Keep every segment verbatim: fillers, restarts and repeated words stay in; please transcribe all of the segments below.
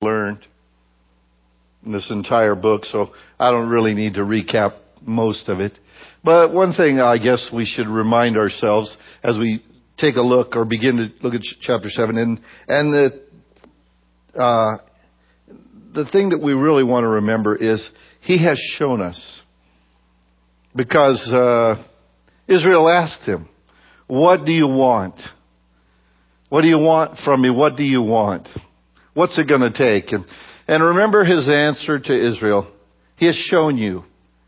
learned in this entire book, so I don't really need to recap most of it. But one thing I guess we should remind ourselves as we take a look or begin to look at chapter seven, and and the uh, the thing that we really want to remember is He has shown us, because uh, Israel asked Him, "What do you want? What do you want from me? What do you want? What's it going to take?" And and remember His answer to Israel. He has shown you,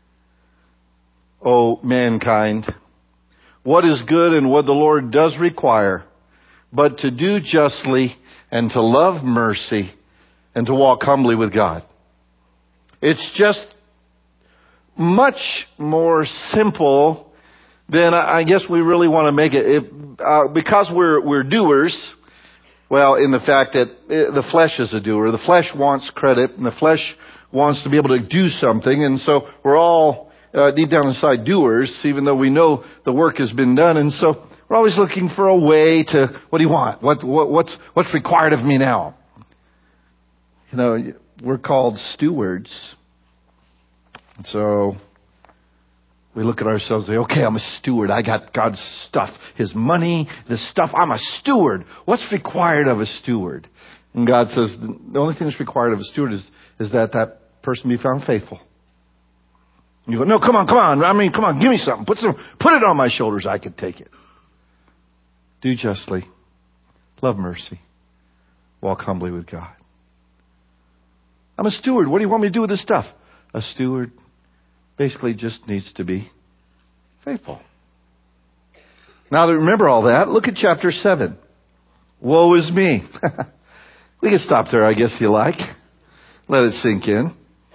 O mankind, what is good and what the Lord does require, but to do justly and to love mercy and to walk humbly with God. It's just much more simple than I guess we really want to make it. it uh, because we're we're doers, well, in the fact that the flesh is a doer. The flesh wants credit, and the flesh wants to be able to do something, and so we're all Uh, deep down inside doers, even though we know the work has been done. And so we're always looking for a way to, what do you want? What, what, what's, what's required of me now? You know, we're called stewards. And so we look at ourselves and say, okay, I'm a steward. I got God's stuff, His money, His stuff. I'm a steward. What's required of a steward? And God says, the only thing that's required of a steward is, is that that person be found faithful. You go, no, come on, come on. I mean, come on, give me something. Put some, put it on my shoulders. I could take it. Do justly. Love mercy. Walk humbly with God. I'm a steward. What do you want me to do with this stuff? A steward basically just needs to be faithful. Now that remember all that, look at chapter seven. Woe is me. We can stop there, I guess, if you like. Let it sink in.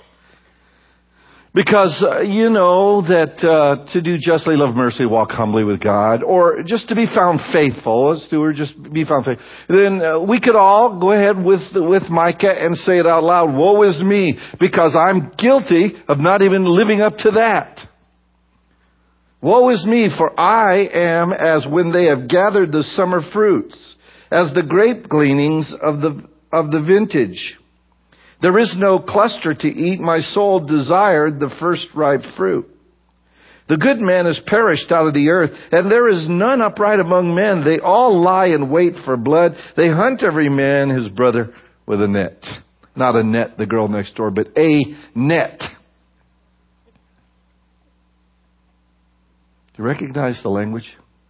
Because uh, you know that uh, to do justly, love mercy, walk humbly with God, or just to be found faithful, a steward, just be found faithful. Then uh, we could all go ahead with with Micah and say it out loud, woe is me, because I'm guilty of not even living up to that. Woe is me, for I am as when they have gathered the summer fruits, as the grape gleanings of the of the vintage. There is no cluster to eat. My soul desired the first ripe fruit. The good man is perished out of the earth, and there is none upright among men. They all lie in wait for blood. They hunt every man his brother with a net. Not a net, the girl next door, but a net. Do you recognize the language?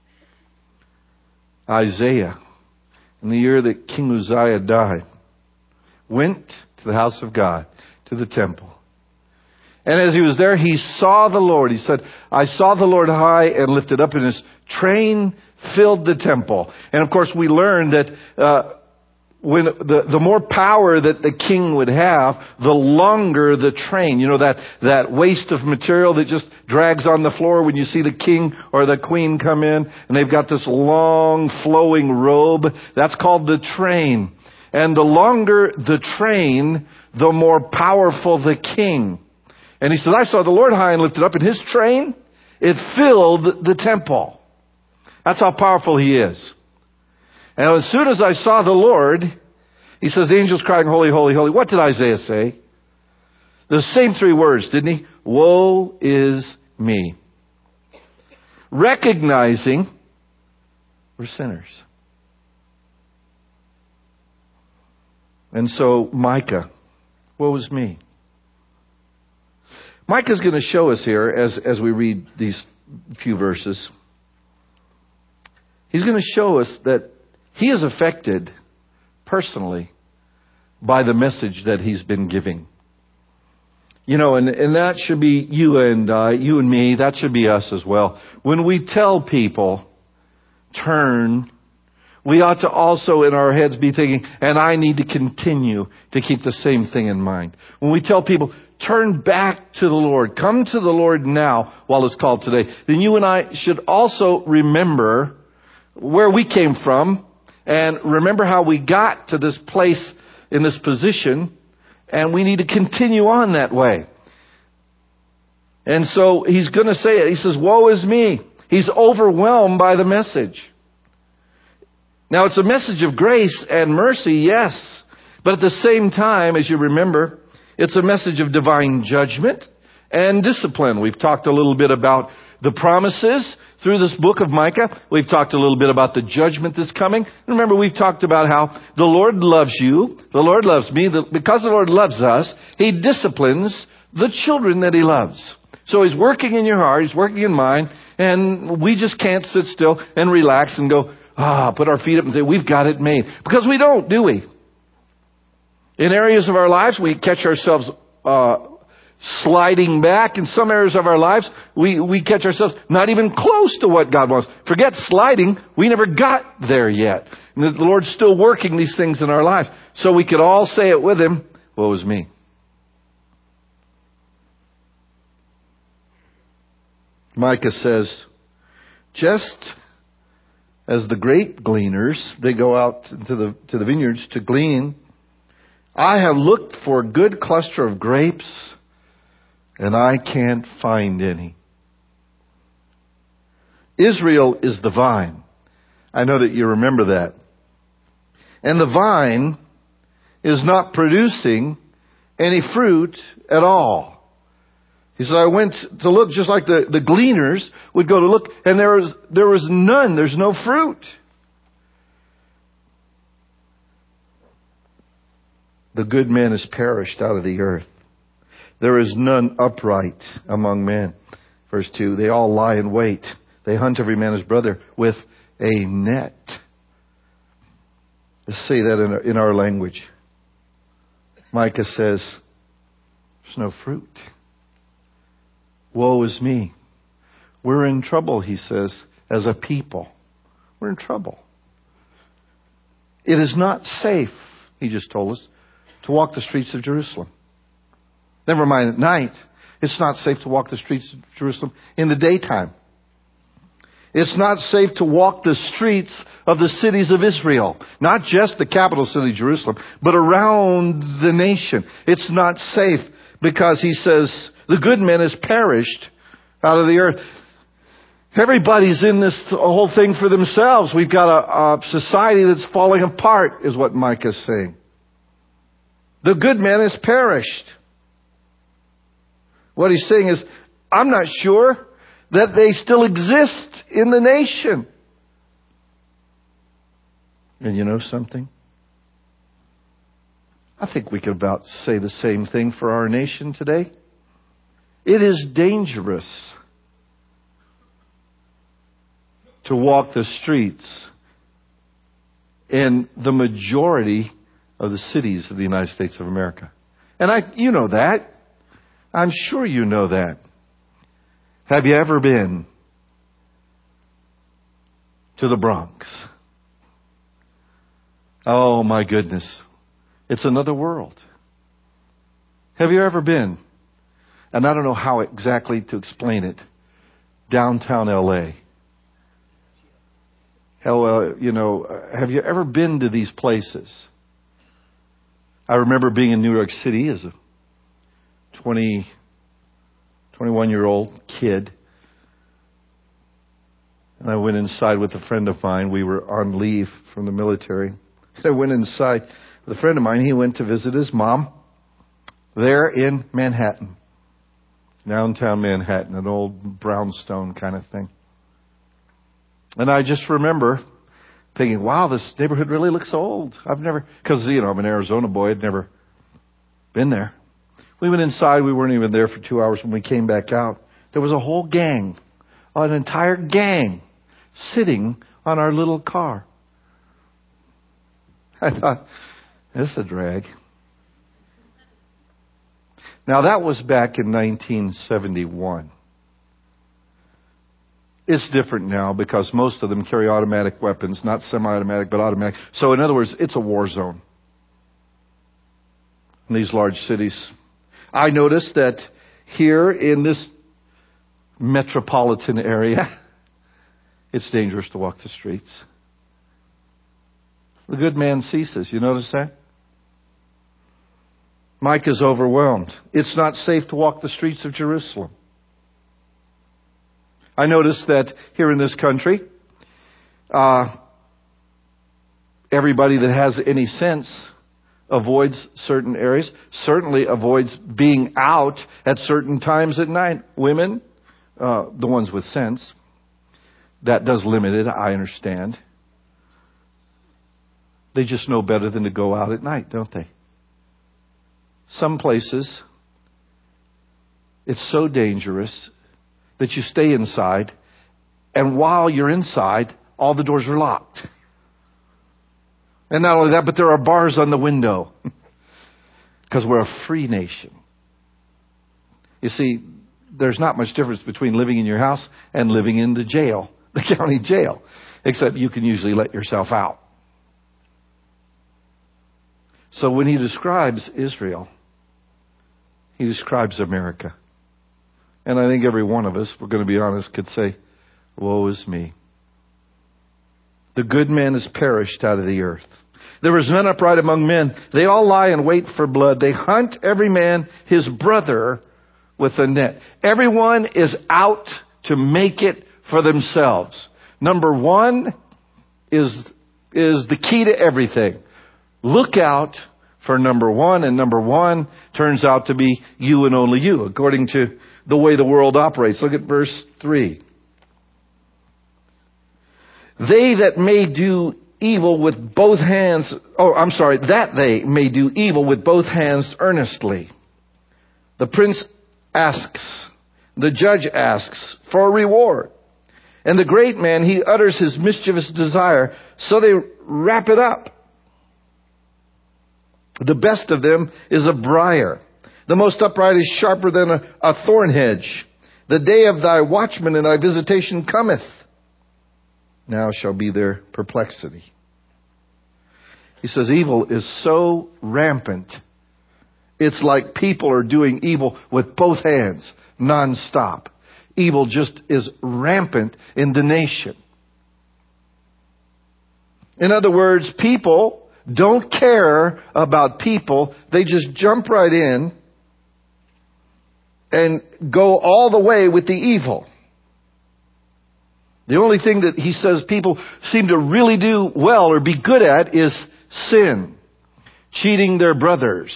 Isaiah, in the year that King Uzziah died, went to the house of God, to the temple. And as he was there, he saw the Lord. He said, I saw the Lord high and lifted up, and His train filled the temple. And of course, we learned that uh, when the, the more power that the king would have, the longer the train. You know, that, that waste of material that just drags on the floor when you see the king or the queen come in, and they've got this long flowing robe. That's called the train. And the longer the train, the more powerful the king. And he said, I saw the Lord high and lifted up, and His train, it filled the temple. That's how powerful He is. And as soon as I saw the Lord, he says, the angels crying, holy, holy, holy. What did Isaiah say? The same three words, didn't he? Woe is me. Recognizing we're sinners. And so, Micah, woe is me. Micah's going to show us here, as, as we read these few verses, he's going to show us that he is affected personally by the message that he's been giving. You know, and, and that should be you and I, you and me, that should be us as well. When we tell people, turn, we ought to also in our heads be thinking, and I need to continue to keep the same thing in mind. When we tell people, turn back to the Lord, come to the Lord now while it's called today, then you and I should also remember where we came from and remember how we got to this place in this position, and we need to continue on that way. And so he's going to say it. He says, woe is me. He's overwhelmed by the message. Now, it's a message of grace and mercy, yes. But at the same time, as you remember, it's a message of divine judgment and discipline. We've talked a little bit about the promises through this book of Micah. We've talked a little bit about the judgment that's coming. Remember, we've talked about how the Lord loves you. The Lord loves me. Because the Lord loves us, He disciplines the children that He loves. So He's working in your heart. He's working in mine. And we just can't sit still and relax and go, ah, put our feet up and say, we've got it made. Because we don't, do we? In areas of our lives, we catch ourselves uh, sliding back. In some areas of our lives, we, we catch ourselves not even close to what God wants. Forget sliding. We never got there yet. And the Lord's still working these things in our lives. So we could all say it with Him, woe is me. Micah says, just as the grape gleaners, they go out to the, to the vineyards to glean, I have looked for a good cluster of grapes, and I can't find any. Israel is the vine. I know that you remember that. And the vine is not producing any fruit at all. He said, I went to look just like the, the gleaners would go to look, and there was, there was none. There's no fruit. The good man is perished out of the earth. There is none upright among men. Verse two, they all lie in wait. They hunt every man his brother with a net. Let's say that in our, in our language. Micah says, there's no fruit. Woe is me. We're in trouble, he says, as a people. We're in trouble. It is not safe, he just told us, to walk the streets of Jerusalem. Never mind at night. It's not safe to walk the streets of Jerusalem in the daytime. It's not safe to walk the streets of the cities of Israel. Not just the capital city, Jerusalem, but around the nation. It's not safe because he says, the good man has perished out of the earth. Everybody's in this whole thing for themselves. We've got a, a society that's falling apart, is what Micah's saying. The good man has perished. What he's saying is, I'm not sure that they still exist in the nation. And you know something? I think we could about say the same thing for our nation today. It is dangerous to walk the streets in the majority of the cities of the United States of America. And I, you know that. I'm sure you know that. Have you ever been to the Bronx? Oh my goodness. It's another world. Have you ever been? And I don't know how exactly to explain it. Downtown L A. Hell, uh, you know, have you ever been to these places? I remember being in New York City as a twenty, twenty-one-year-old kid. And I went inside with a friend of mine. We were on leave from the military. I went inside with a friend of mine. He went to visit his mom there in Manhattan. Downtown Manhattan, an old brownstone kind of thing. And I just remember thinking, wow, this neighborhood really looks old. I've never, because, you know, I'm an Arizona boy. I'd never been there. We went inside. We weren't even there for two hours. When we came back out, there was a whole gang, an entire gang, sitting on our little car. I thought, this is a drag. Now, that was back in nineteen seventy-one. It's different now because most of them carry automatic weapons, not semi-automatic, but automatic. So, in other words, it's a war zone in these large cities. I noticed that here in this metropolitan area, it's dangerous to walk the streets. The good man ceases. You notice that? Micah is overwhelmed. It's not safe to walk the streets of Jerusalem. I noticed that here in this country, uh, everybody that has any sense avoids certain areas, certainly avoids being out at certain times at night. Women, uh, the ones with sense, that does limit it, I understand. They just know better than to go out at night, don't they? Some places, it's so dangerous that you stay inside, and while you're inside, all the doors are locked. And not only that, but there are bars on the window. Because we're a free nation. You see, there's not much difference between living in your house and living in the jail, the county jail. Except you can usually let yourself out. So when he describes Israel, he describes America. And I think every one of us, if we're going to be honest, could say, woe is me. The good man is perished out of the earth. There is none upright among men. They all lie in wait for blood. They hunt every man his brother with a net. Everyone is out to make it for themselves. Number one is, is the key to everything. Look out for number one, and number one turns out to be you and only you, according to the way the world operates. Look at verse three. They that may do evil with both hands, oh, I'm sorry, that they may do evil with both hands earnestly. The prince asks, the judge asks for a reward. And the great man, he utters his mischievous desire, so they wrap it up. The best of them is a briar. The most upright is sharper than a, a thorn hedge. The day of thy watchman and thy visitation cometh. Now shall be their perplexity. He says evil is so rampant. It's like people are doing evil with both hands, nonstop. Evil just is rampant in the nation. In other words, people don't care about people. They just jump right in and go all the way with the evil. The only thing that he says people seem to really do well or be good at is sin. Cheating their brothers.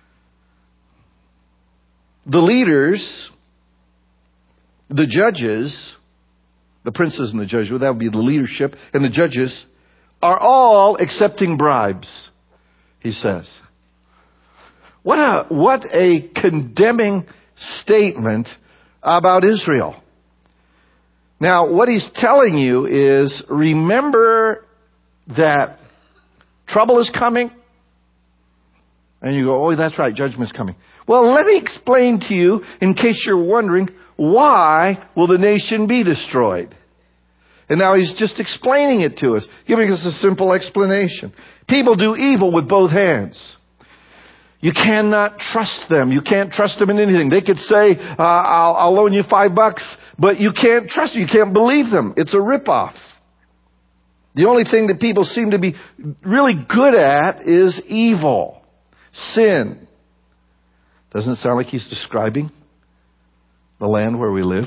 The leaders, the judges, the princes and the judges, well, that would be the leadership, and the judges are all accepting bribes, he says. What a, what a condemning statement about Israel. Now, what he's telling you is, remember that trouble is coming. And you go, oh, that's right, judgment's coming. Well, let me explain to you, in case you're wondering, why will the nation be destroyed? And now he's just explaining it to us, giving us a simple explanation. People do evil with both hands. You cannot trust them. You can't trust them in anything. They could say, uh, I'll, I'll loan you five bucks, but you can't trust them. You can't believe them. It's a ripoff. The only thing that people seem to be really good at is evil, sin. Doesn't it sound like he's describing the land where we live?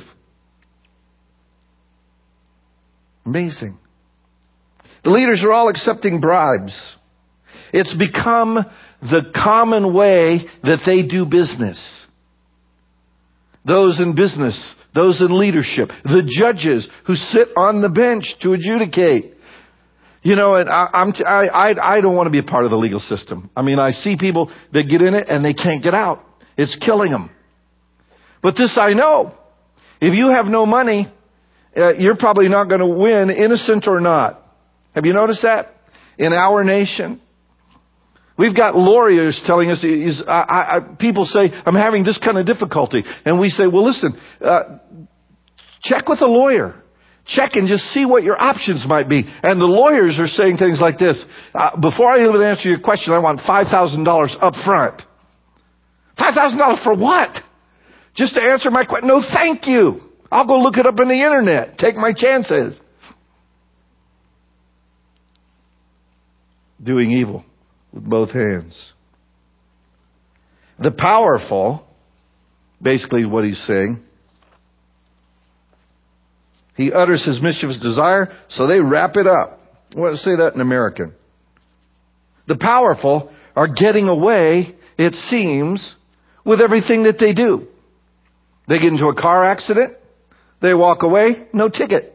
Amazing. The leaders are all accepting bribes. It's become the common way that they do business. Those in business, those in leadership, the judges who sit on the bench to adjudicate. You know, and I, I'm t- I, I, I don't want to be a part of the legal system. I mean, I see people that get in it and they can't get out. It's killing them. But this I know. If you have no money, uh, you're probably not going to win, innocent or not. Have you noticed that? In our nation, we've got lawyers telling us, is, I, I, people say, I'm having this kind of difficulty. And we say, well, listen, uh, check with a lawyer. Check and just see what your options might be. And the lawyers are saying things like this. Uh, before I even answer your question, I want five thousand dollars up front. five thousand dollars for what? Just to answer my question? No, thank you. I'll go look it up on the internet. Take my chances. Doing evil with both hands. The powerful, basically what he's saying, he utters his mischievous desire, so they wrap it up. Well, say that in American. The powerful are getting away, it seems, with everything that they do. They get into a car accident, they walk away, no ticket.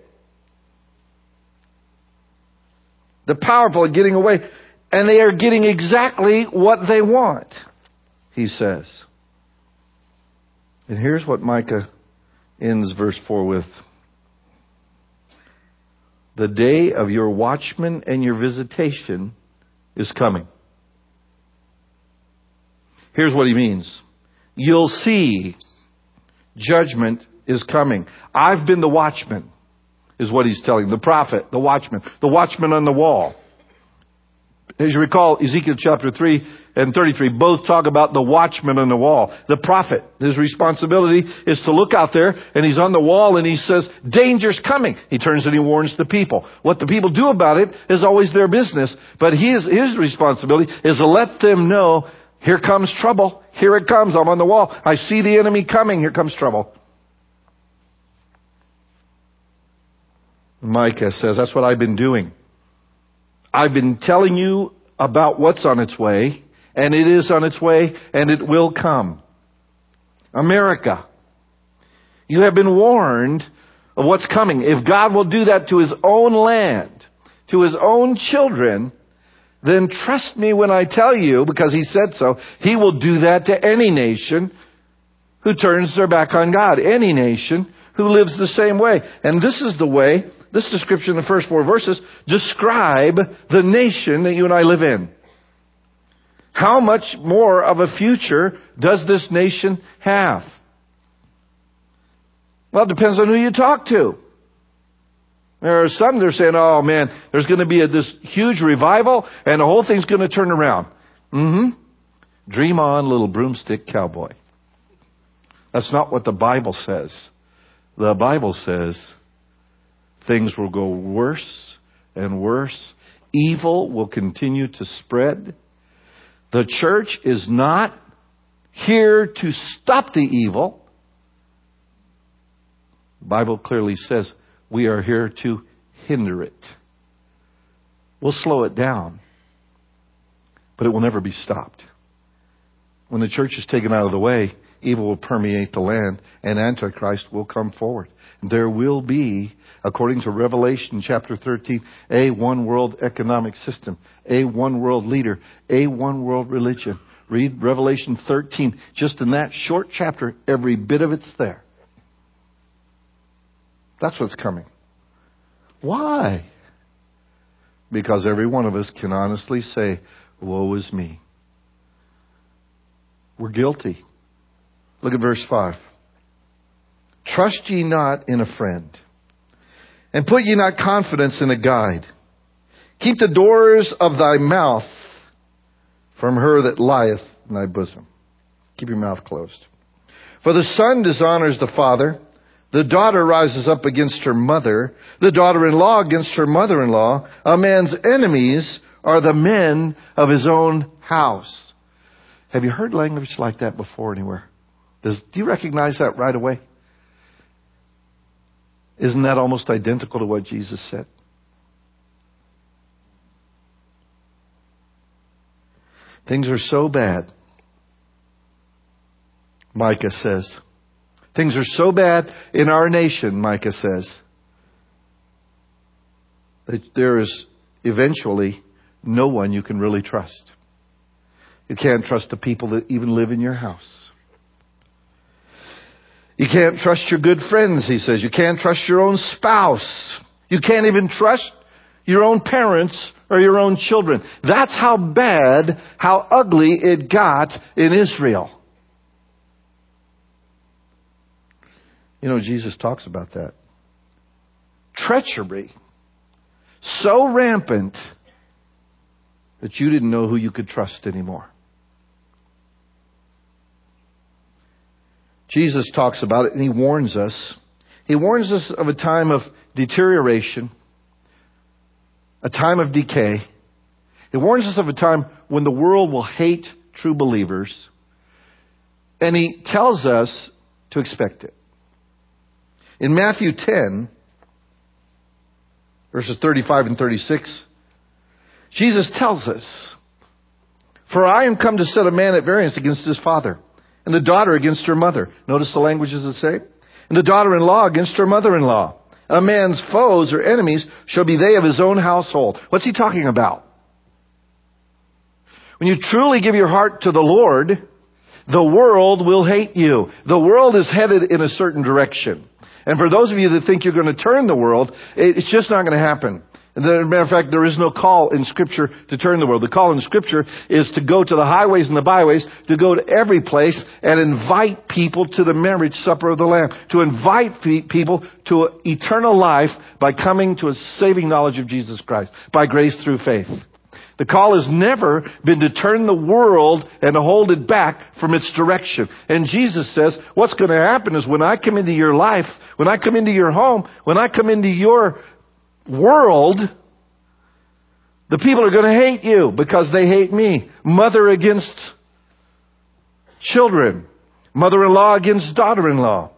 The powerful are getting away, and they are getting exactly what they want, he says. And here's what Micah ends verse four with. The day of your watchman and your visitation is coming. Here's what he means. You'll see judgment is coming. I've been the watchman, is what he's telling. The prophet, the watchman, the watchman on the wall. As you recall, Ezekiel chapter three and thirty-three both talk about the watchman on the wall. The prophet, his responsibility is to look out there, and he's on the wall and he says, danger's coming. He turns and he warns the people. What the people do about it is always their business. But his, his responsibility is to let them know, here comes trouble. Here it comes. I'm on the wall. I see the enemy coming. Here comes trouble. Micah says, that's what I've been doing. I've been telling you about what's on its way, and it is on its way, and it will come. America, you have been warned of what's coming. If God will do that to His own land, to His own children, then trust me when I tell you, because He said so, He will do that to any nation who turns their back on God. Any nation who lives the same way. And this is the way, this description in the first four verses, describe the nation that you and I live in. How much more of a future does this nation have? Well, it depends on who you talk to. There are some that are saying, oh man, there's going to be a, this huge revival and the whole thing's going to turn around. Mm-hmm. Dream on, little broomstick cowboy. That's not what the Bible says. The Bible says things will go worse and worse. Evil will continue to spread. The church is not here to stop the evil. The Bible clearly says we are here to hinder it. We'll slow it down, but it will never be stopped. When the church is taken out of the way, evil will permeate the land, and Antichrist will come forward. There will be, according to Revelation chapter thirteen, a one world economic system, a one world leader, a one world religion. Read Revelation thirteen. Just in that short chapter, every bit of it's there. That's what's coming. Why? Because every one of us can honestly say, woe is me. We're guilty. Look at verse five. Trust ye not in a friend, and put ye not confidence in a guide. Keep the doors of thy mouth from her that lieth in thy bosom. Keep your mouth closed. For the son dishonors the father, the daughter rises up against her mother, the daughter-in-law against her mother-in-law. A man's enemies are the men of his own house. Have you heard language like that before anywhere? Does, do you recognize that right away? Isn't that almost identical to what Jesus said? Things are so bad, Micah says. Things are so bad in our nation, Micah says, that there is eventually no one you can really trust. You can't trust the people that even live in your house. You can't trust your good friends, he says. You can't trust your own spouse. You can't even trust your own parents or your own children. That's how bad, how ugly it got in Israel. You know, Jesus talks about that. Treachery. So rampant that you didn't know who you could trust anymore. Jesus talks about it and He warns us. He warns us of a time of deterioration, a time of decay. He warns us of a time when the world will hate true believers. And He tells us to expect it. In Matthew ten, verses thirty-five and thirty-six, Jesus tells us, For I am come to set a man at variance against his father, and the daughter against her mother. Notice the language is the same. And the daughter-in-law against her mother-in-law. A man's foes or enemies shall be they of his own household. What's he talking about? When you truly give your heart to the Lord, the world will hate you. The world is headed in a certain direction. And for those of you that think you're going to turn the world, it's just not going to happen. As a matter of fact, there is no call in Scripture to turn the world. The call in Scripture is to go to the highways and the byways, to go to every place and invite people to the marriage supper of the Lamb. To invite people to eternal life by coming to a saving knowledge of Jesus Christ, by grace through faith. The call has never been to turn the world and to hold it back from its direction. And Jesus says, what's going to happen is when I come into your life, when I come into your home, when I come into your world, the people are going to hate you because they hate me. Mother against children. Mother-in-law against daughter-in-law.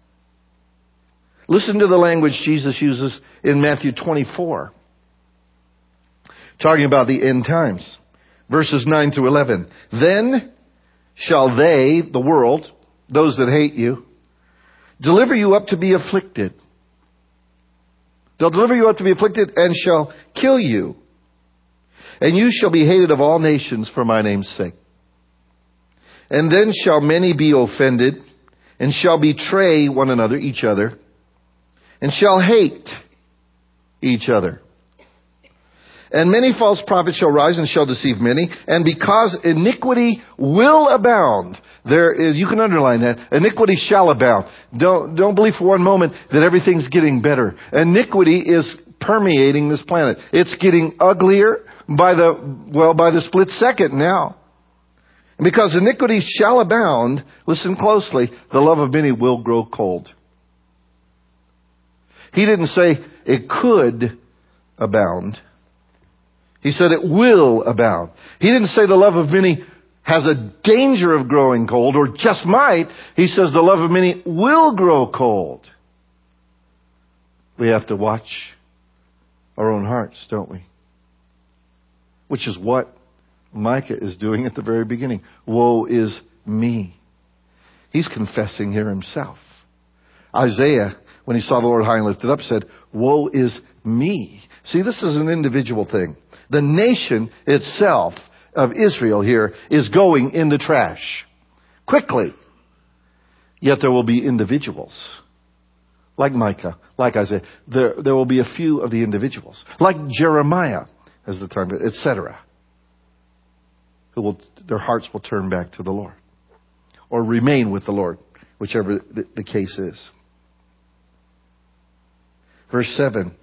Listen to the language Jesus uses in Matthew twenty-four. Talking about the end times. Verses nine through eleven. Then shall they, the world, those that hate you, deliver you up to be afflicted. They'll deliver you up to be afflicted and shall kill you. And you shall be hated of all nations for my name's sake. And then shall many be offended and shall betray one another, each other, and shall hate each other. And many false prophets shall rise and shall deceive many. And because iniquity will abound, there is, you can underline that, iniquity shall abound. Don't, don't believe for one moment that everything's getting better. Iniquity is permeating this planet. It's getting uglier by the, well, by the split second now. And because iniquity shall abound, listen closely, the love of many will grow cold. He didn't say it could abound. He said it will abound. He didn't say the love of many has a danger of growing cold or just might. He says the love of many will grow cold. We have to watch our own hearts, don't we? Which is what Micah is doing at the very beginning. Woe is me. He's confessing here himself. Isaiah, when he saw the Lord high and lifted up, said, woe is me. See, this is an individual thing. The nation itself of Israel here is going in the trash. Quickly. Yet there will be individuals. Like Micah, like Isaiah. There, there will be a few of the individuals. Like Jeremiah, as the time, et cetera. Who will, their hearts will turn back to the Lord. Or remain with the Lord, whichever the, the case is. Verse seven.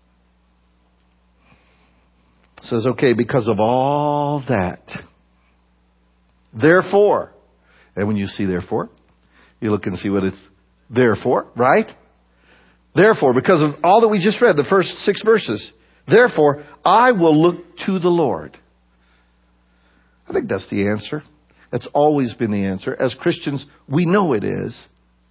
Says, okay, because of all that, therefore, and when you see therefore, you look and see what it's there for, right? Therefore, because of all that we just read, the first six verses, therefore, I will look to the Lord. I think that's the answer. That's always been the answer. As Christians, we know it is.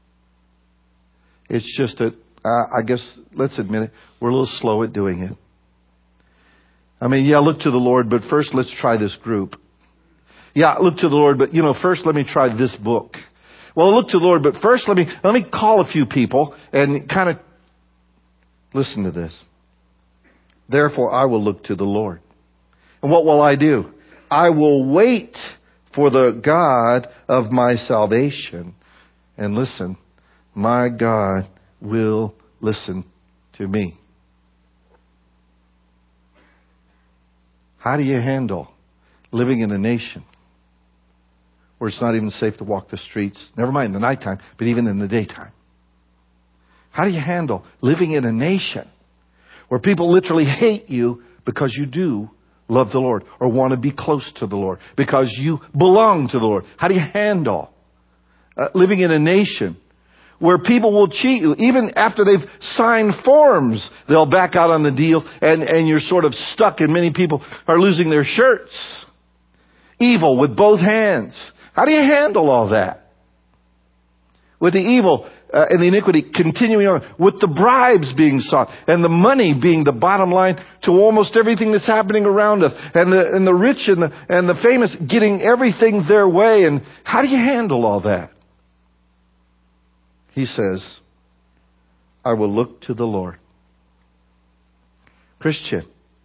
It's just that, uh, I guess, let's admit it, we're a little slow at doing it. I mean, yeah, look to the Lord, but first let's try this group. Yeah, look to the Lord, but, you know, first let me try this book. Well, look to the Lord, but first let me, let me call a few people and kind of listen to this. Therefore, I will look to the Lord. And what will I do? I will wait for the God of my salvation. And listen, my God will listen to me. How do you handle living in a nation where it's not even safe to walk the streets? Never mind the nighttime, but even in the daytime. How do you handle living in a nation where people literally hate you because you do love the Lord or want to be close to the Lord, because you belong to the Lord? How do you handle uh, living in a nation where people will cheat you? Even after they've signed forms, they'll back out on the deal, and, and you're sort of stuck, and many people are losing their shirts. Evil with both hands. How do you handle all that? With the evil uh, and the iniquity continuing on, with the bribes being sought, and the money being the bottom line to almost everything that's happening around us, and the, and the rich and the, and the famous getting everything their way. And how do you handle all that? He says, I will look to the Lord. Christian,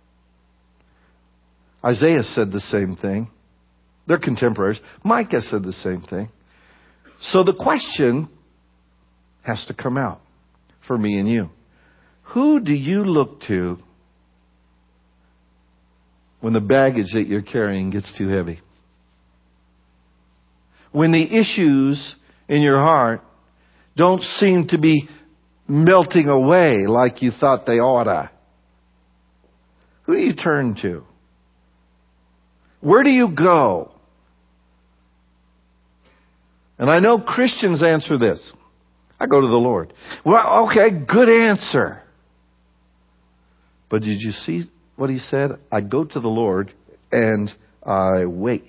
Isaiah said the same thing. They're contemporaries. Micah said the same thing. So the question has to come out for me and you. Who do you look to when the baggage that you're carrying gets too heavy? When the issues in your heart don't seem to be melting away like you thought they oughta. Who do you turn to? Where do you go? And I know Christians answer this. I go to the Lord. Well, okay, good answer. But did you see what he said? I go to the Lord and I wait.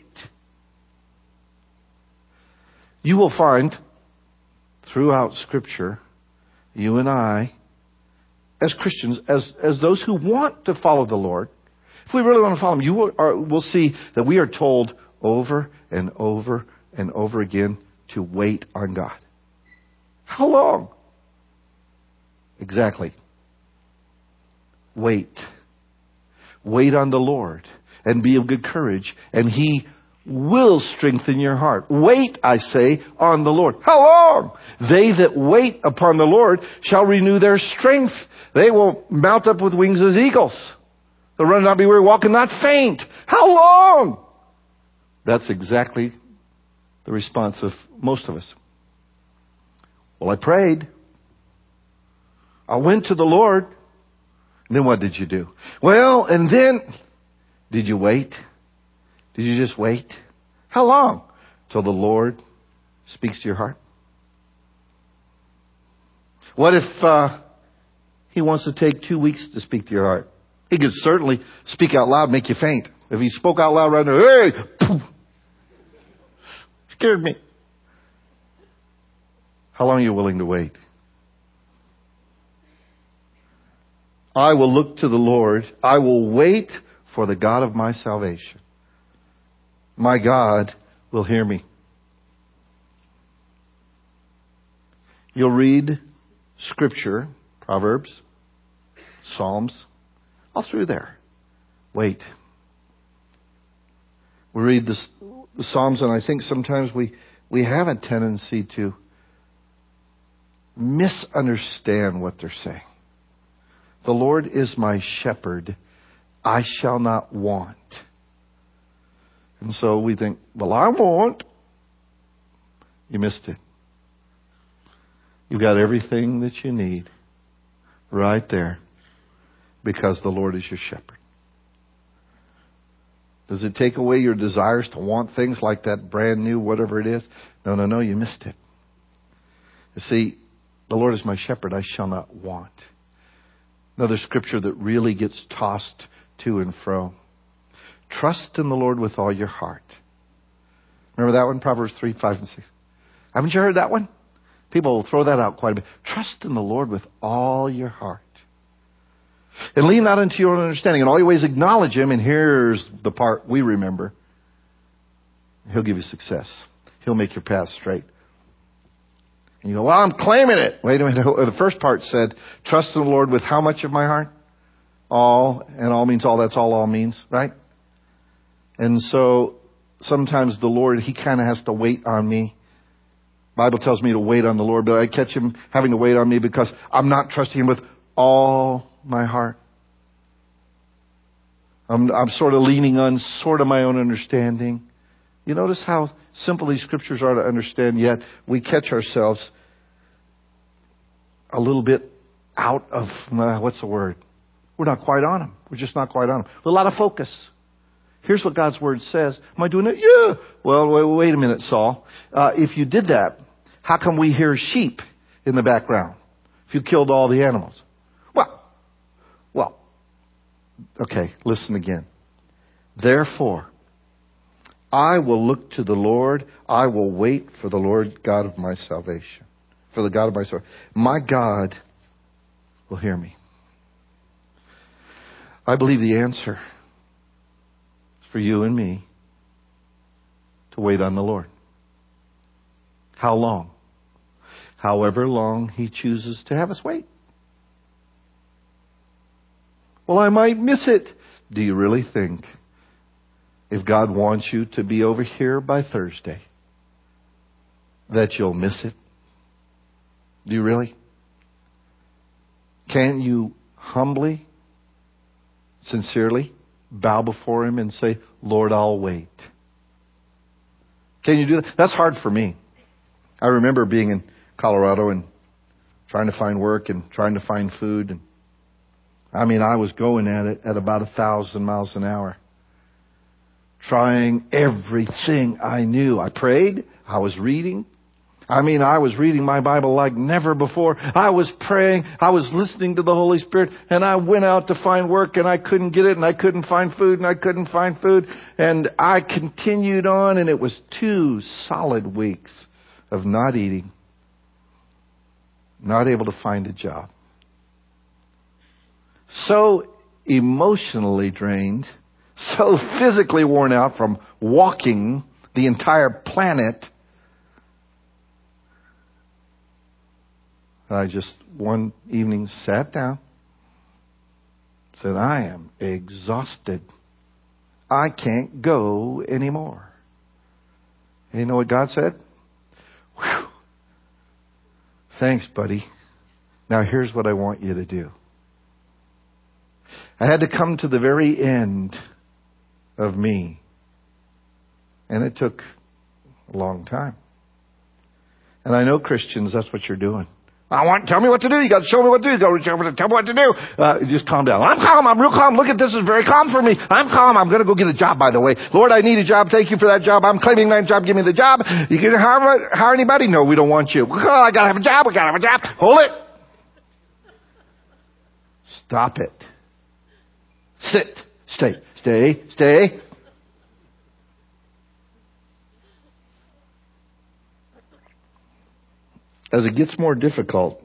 You will find throughout Scripture, you and I, as Christians, as, as those who want to follow the Lord, if we really want to follow Him, you will, are, will see that we are told over and over and over again to wait on God. How long? Exactly. Wait. Wait on the Lord and be of good courage, and He will strengthen your heart. Wait, I say, on the Lord. How long? They that wait upon the Lord shall renew their strength. They will mount up with wings as eagles. They'll run and not be weary, walk and not faint. How long? That's exactly the response of most of us. Well, I prayed. I went to the Lord. And then what did you do? Well, and then, did you wait? Did you just wait? How long? Till the Lord speaks to your heart? What if uh, He wants to take two weeks to speak to your heart? He could certainly speak out loud, make you faint. If He spoke out loud right now, hey, poof, scared me. How long are you willing to wait? I will look to the Lord. I will wait for the God of my salvation. My God will hear me. You'll read Scripture, Proverbs, Psalms, all through there. Wait. We read this, the Psalms, and I think sometimes we, we have a tendency to misunderstand what they're saying. The Lord is my shepherd. I shall not want. And so we think, well, I want. You missed it. You've got everything that you need right there because the Lord is your shepherd. Does it take away your desires to want things like that brand new, whatever it is? No, no, no, you missed it. You see, the Lord is my shepherd, I shall not want. Another scripture that really gets tossed to and fro. Trust in the Lord with all your heart. Remember that one? Proverbs three, five, and six. Haven't you heard that one? People will throw that out quite a bit. Trust in the Lord with all your heart. And lean not unto your own understanding. In all your ways acknowledge Him. And here's the part we remember. He'll give you success. He'll make your path straight. And you go, well, I'm claiming it. Wait a minute. The first part said, trust in the Lord with how much of my heart? All. And all means all. That's all all means, right? And so sometimes the Lord, He kind of has to wait on me. Bible tells me to wait on the Lord, but I catch Him having to wait on me because I'm not trusting Him with all my heart. I'm, I'm sort of leaning on sort of my own understanding. You notice how simple these scriptures are to understand, yet we catch ourselves a little bit out of, uh, what's the word? We're not quite on them. We're just not quite on them. A lot of focus. Here's what God's Word says. Am I doing it? Yeah. Well, wait, wait a minute, Saul. Uh, if you did that, how come we hear sheep in the background? If you killed all the animals. Well, well, okay, listen again. Therefore, I will look to the Lord. I will wait for the Lord God of my salvation. for the God of my salvation. My God will hear me. I believe the answer is for you and me to wait on the Lord. How long? However long He chooses to have us wait. Well, I might miss it. Do you really think if God wants you to be over here by Thursday that you'll miss it? Do you really? Can you humbly, sincerely bow before Him and say, Lord, I'll wait? Can you do that? That's hard for me. I remember being in Colorado and trying to find work and trying to find food. And I mean, I was going at it at about a thousand miles an hour. Trying everything I knew. I prayed. I was reading. I mean, I was reading my Bible like never before. I was praying. I was listening to the Holy Spirit. And I went out to find work and I couldn't get it. And I couldn't find food and I couldn't find food. And I continued on, and it was two solid weeks of not eating. Not able to find a job. So emotionally drained. So physically worn out from walking the entire planet. I just one evening sat down, said, I am exhausted. I can't go anymore. And you know what God said? Whew. Thanks, buddy. Now here's what I want you to do. I had to come to the very end of me. And it took a long time. And I know Christians, that's what you're doing. I want, tell me what to do. You got to show me what to do. You got to tell me what to do. Uh, just calm down. I'm calm. I'm real calm. Look at this. It's very calm for me. I'm calm. I'm going to go get a job, by the way. Lord, I need a job. Thank you for that job. I'm claiming that job. Give me the job. You can hire, hire anybody? No, we don't want you. Oh, I got to have a job. We got to have a job. Hold it. Stop it. Sit. Stay. Stay. Stay. As it gets more difficult,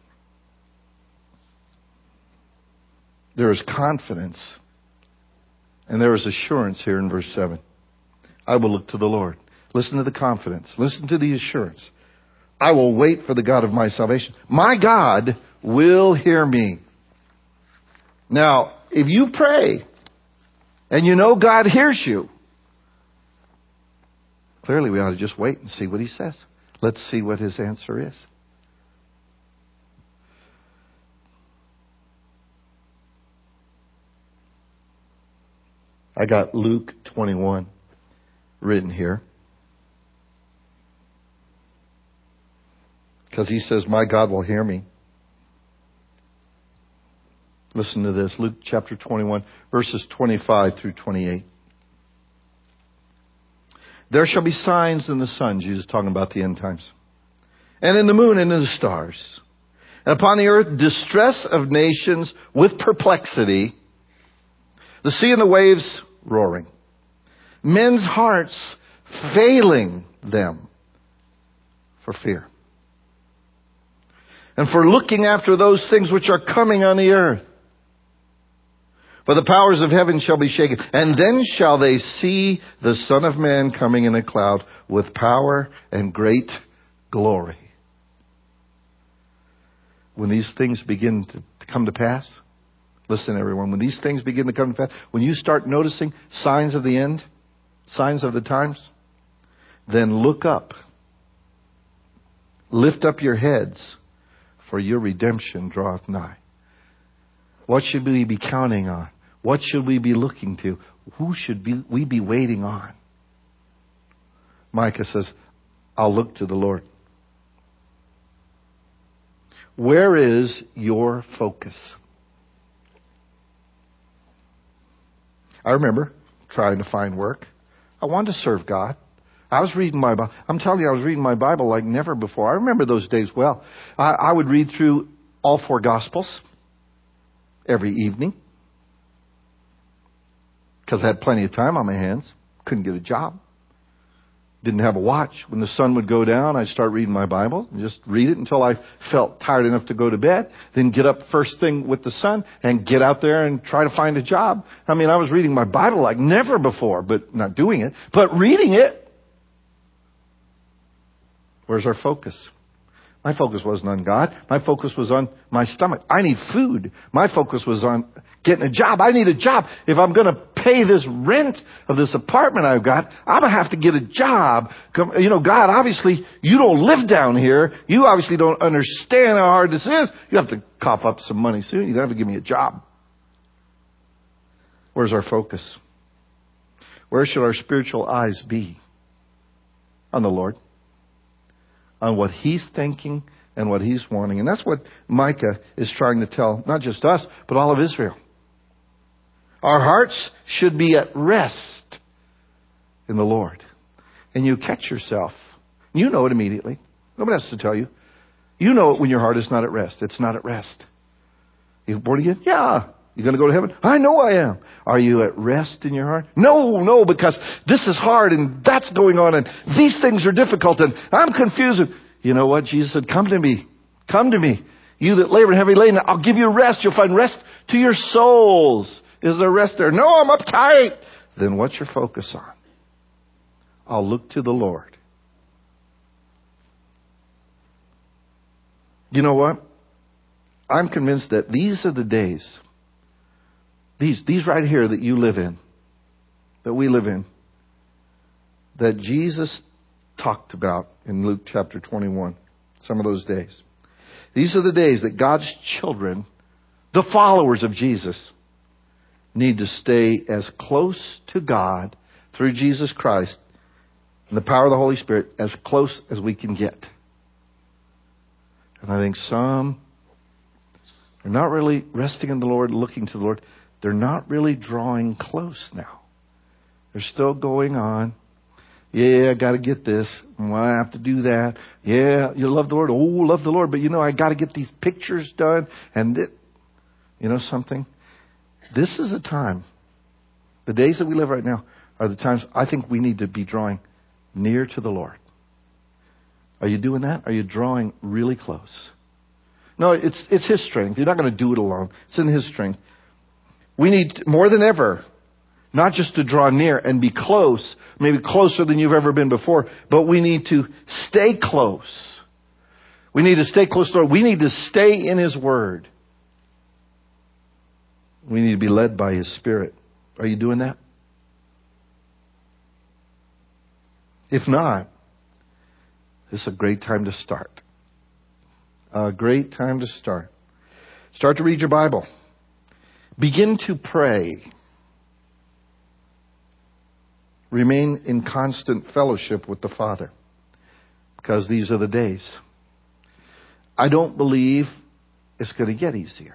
there is confidence and there is assurance here in verse seven. I will look to the Lord. Listen to the confidence. Listen to the assurance. I will wait for the God of my salvation. My God will hear me. Now, if you pray and you know God hears you, clearly we ought to just wait and see what He says. Let's see what His answer is. I got Luke twenty-one written here. Because He says, my God will hear me. Listen to this. Luke chapter twenty-one, verses twenty-five through twenty-eight. There shall be signs in the sun, Jesus talking about the end times, and in the moon and in the stars. And upon the earth, distress of nations with perplexity, the sea and the waves roaring, men's hearts failing them for fear, and for looking after those things which are coming on the earth. For the powers of heaven shall be shaken. And then shall they see the Son of Man coming in a cloud with power and great glory. When these things begin to come to pass, listen everyone, when these things begin to come to pass, when you start noticing signs of the end, signs of the times, then look up. Lift up your heads, for your redemption draweth nigh. What should we be counting on? What should we be looking to? Who should be, we be waiting on? Micah says, I'll look to the Lord. Where is your focus? I remember trying to find work. I wanted to serve God. I was reading my Bible. I'm telling you, I was reading my Bible like never before. I remember those days well. I, I would read through all four Gospels every evening, because I had plenty of time on my hands. Couldn't get a job. Didn't have a watch. When the sun would go down, I'd start reading my Bible and just read it until I felt tired enough to go to bed. Then get up first thing with the sun and get out there and try to find a job. I mean, I was reading my Bible like never before, but not doing it, but reading it. Where's our focus? My focus wasn't on God. My focus was on my stomach. I need food. My focus was on getting a job. I need a job. If I'm going to pay this rent of this apartment I've got, I'm going to have to get a job. You know, God, obviously, you don't live down here. You obviously don't understand how hard this is. You have to cough up some money soon. You have to give me a job. Where's our focus? Where should our spiritual eyes be? On the Lord. On what He's thinking and what He's wanting. And that's what Micah is trying to tell, not just us, but all of Israel. Our hearts should be at rest in the Lord. And you catch yourself. You know it immediately. Nobody has to tell you. You know it when your heart is not at rest. It's not at rest. You born again? Yeah. You going to go to heaven? I know I am. Are you at rest in your heart? No, no, because this is hard and that's going on and these things are difficult and I'm confused. You know what? Jesus said, come to me. Come to me. You that labor and heavy laden, I'll give you rest. You'll find rest to your souls. Is there rest there? No, I'm uptight. Then what's your focus on? I'll look to the Lord. You know what? I'm convinced that these are the days, these, these right here that you live in, that we live in, that Jesus talked about in Luke chapter twenty-one, some of those days. These are the days that God's children, the followers of Jesus, need to stay as close to God through Jesus Christ and the power of the Holy Spirit as close as we can get. And I think some are not really resting in the Lord, looking to the Lord. They're not really drawing close now. They're still going on. Yeah, I got to get this. Well, I have to do that. Yeah, you love the Lord. Oh, love the Lord. But you know, I got to get these pictures done. And it, you know something? This is a time. The days that we live right now are the times I think we need to be drawing near to the Lord. Are you doing that? Are you drawing really close? No, it's it's His strength. You're not going to do it alone. It's in His strength. We need more than ever, not just to draw near and be close, maybe closer than you've ever been before, but we need to stay close. We need to stay close to the Lord. We need to stay in His Word. We need to be led by His Spirit. Are you doing that? If not, this is a great time to start. A great time to start. Start to read your Bible. Begin to pray. Remain in constant fellowship with the Father. Because these are the days. I don't believe it's going to get easier.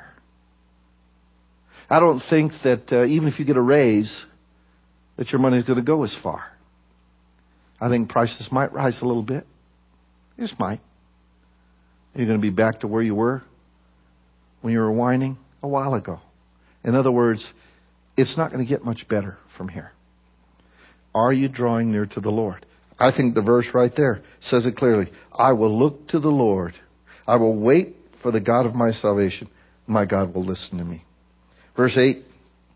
I don't think that uh, even if you get a raise, that your money is going to go as far. I think prices might rise a little bit. Just might. You're going to be back to where you were when you were whining a while ago. In other words, it's not going to get much better from here. Are you drawing near to the Lord? I think the verse right there says it clearly. I will look to the Lord. I will wait for the God of my salvation. My God will listen to me. Verse eight.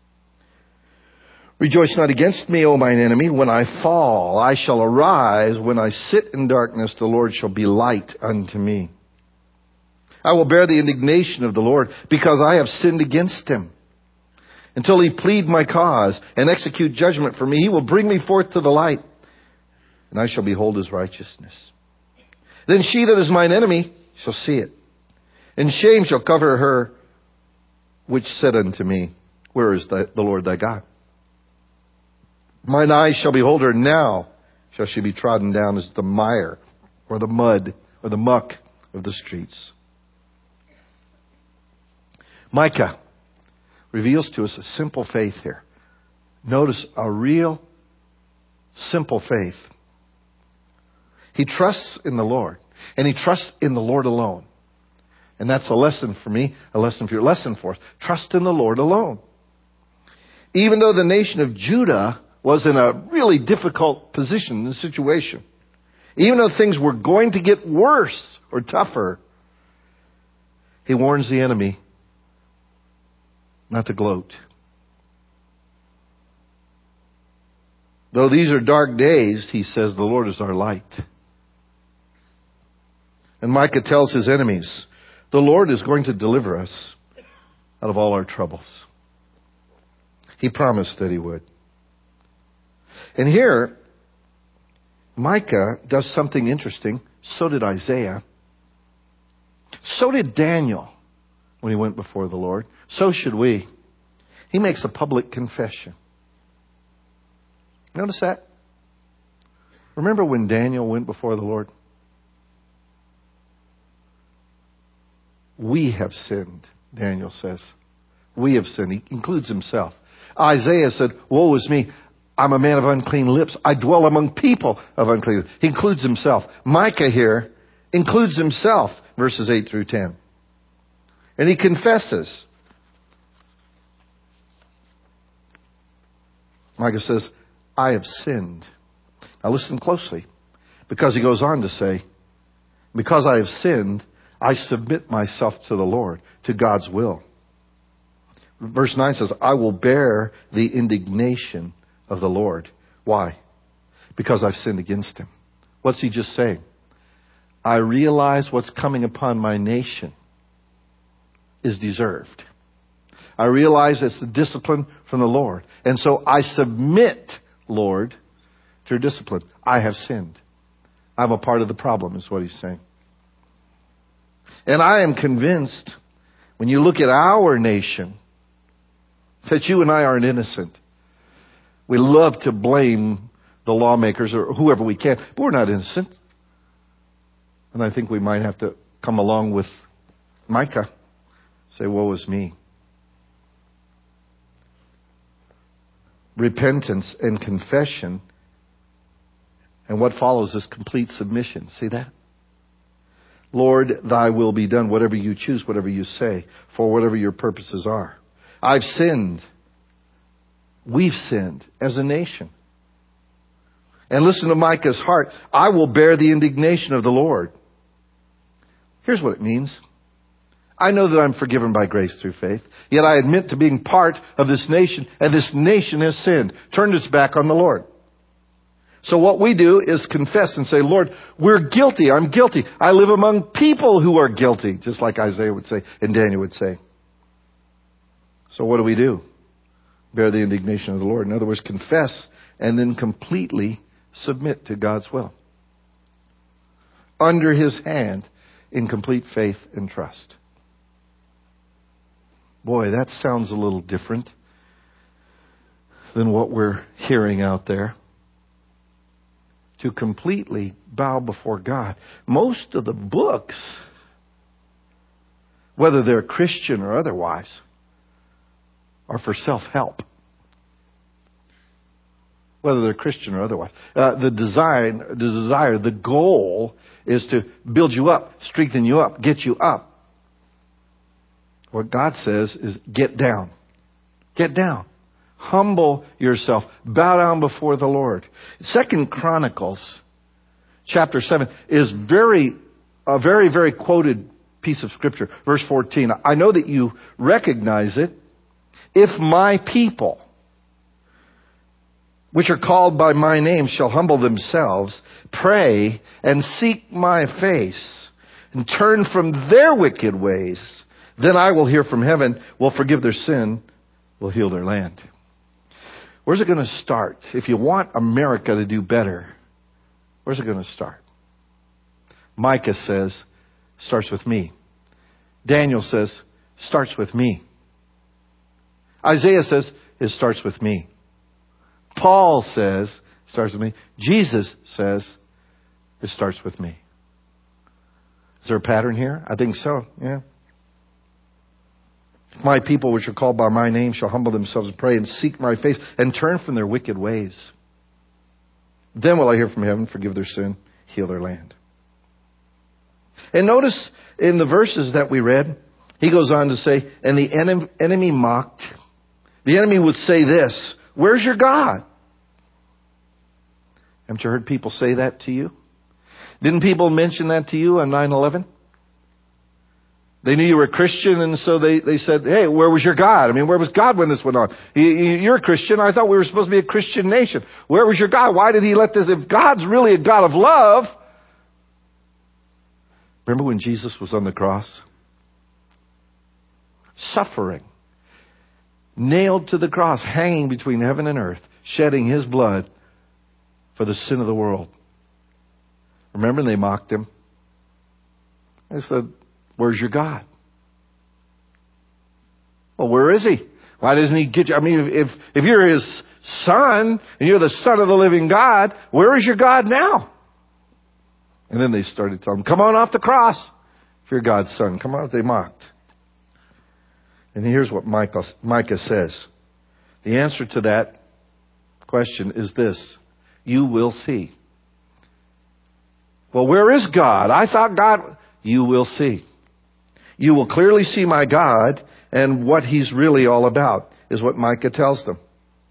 Rejoice not against me, O mine enemy. When I fall, I shall arise. When I sit in darkness, the Lord shall be light unto me. I will bear the indignation of the Lord, because I have sinned against Him. Until He plead my cause and execute judgment for me, He will bring me forth to the light, and I shall behold His righteousness. Then she that is mine enemy shall see it, and shame shall cover her which said unto me, where is the, the Lord thy God? Mine eyes shall behold her, now shall she be trodden down as the mire, or the mud, or the muck of the streets. Micah reveals to us a simple faith here. Notice a real simple faith. He trusts in the Lord, and he trusts in the Lord alone. And that's a lesson for me, a lesson for you, a lesson for us. Trust in the Lord alone. Even though the nation of Judah was in a really difficult position and situation. Even though things were going to get worse or tougher, he warns the enemy not to gloat. Though these are dark days, he says, the Lord is our light. And Micah tells his enemies, the Lord is going to deliver us out of all our troubles. He promised that he would. And here, Micah does something interesting. So did Isaiah. So did Daniel when he went before the Lord. So should we. He makes a public confession. Notice that? Remember when Daniel went before the Lord? We have sinned, Daniel says. We have sinned. He includes himself. Isaiah said, woe is me. I'm a man of unclean lips. I dwell among people of unclean lips. He includes himself. Micah here includes himself, verses eight through ten. And he confesses. Micah says, I have sinned. Now listen closely, because he goes on to say, because I have sinned, I submit myself to the Lord, to God's will. Verse nine says, I will bear the indignation of the Lord. Why? Because I've sinned against him. What's he just saying? I realize what's coming upon my nation is deserved. I realize it's the discipline from the Lord. And so I submit, Lord, to your discipline. I have sinned. I'm a part of the problem, is what he's saying. And I am convinced, when you look at our nation, that you and I aren't innocent. We love to blame the lawmakers or whoever we can, but we're not innocent. And I think we might have to come along with Micah, say, woe is me. Repentance and confession, and what follows is complete submission. See that? Lord, thy will be done, whatever you choose, whatever you say, for whatever your purposes are. I've sinned. We've sinned as a nation. And listen to Micah's heart. I will bear the indignation of the Lord. Here's what it means. I know that I'm forgiven by grace through faith, yet I admit to being part of this nation, and this nation has sinned, turned its back on the Lord. So what we do is confess and say, Lord, we're guilty. I'm guilty. I live among people who are guilty, just like Isaiah would say and Daniel would say. So what do we do? Bear the indignation of the Lord. In other words, confess and then completely submit to God's will. Under his hand in complete faith and trust. Boy, that sounds a little different than what we're hearing out there. To completely bow before God. Most of the books, whether they're Christian or otherwise, are for self-help. Whether they're Christian or otherwise. Uh, the design, the desire, the goal is to build you up, strengthen you up, get you up. What God says is get down. Get down. Humble yourself. Bow down before the Lord. Second Chronicles chapter seven is very, a very, very quoted piece of scripture. Verse fourteen. I know that you recognize it. If my people, which are called by my name, shall humble themselves, pray, and seek my face, and turn from their wicked ways, then I will hear from heaven, will forgive their sin, will heal their land. Where's it going to start? If you want America to do better, where's it going to start? Micah says, starts with me. Daniel says, starts with me. Isaiah says, it starts with me. Paul says, starts with me. Jesus says, it starts with me. Is there a pattern here? I think so, yeah. My people which are called by my name shall humble themselves and pray and seek my face and turn from their wicked ways. Then will I hear from heaven, forgive their sin, heal their land. And notice in the verses that we read, he goes on to say, and the enemy mocked. The enemy would say this, where's your God? Haven't you heard people say that to you? Didn't people mention that to you on nine eleven? They knew you were a Christian, and so they, they said, hey, where was your God? I mean, where was God when this went on? You, you're a Christian. I thought we were supposed to be a Christian nation. Where was your God? Why did he let this? If God's really a God of love. Remember when Jesus was on the cross? Suffering. Nailed to the cross, hanging between heaven and earth, shedding his blood for the sin of the world. Remember, they mocked him. They said, where's your God? Well, where is he? Why doesn't he get you? I mean, if, if you're his son, and you're the son of the living God, where is your God now? And then they started telling him, come on off the cross. If you're God's son, come on. They mocked. And here's what Micah, Micah says. The answer to that question is this. You will see. Well, where is God? I thought God... You will see. You will clearly see my God, and what he's really all about is what Micah tells them.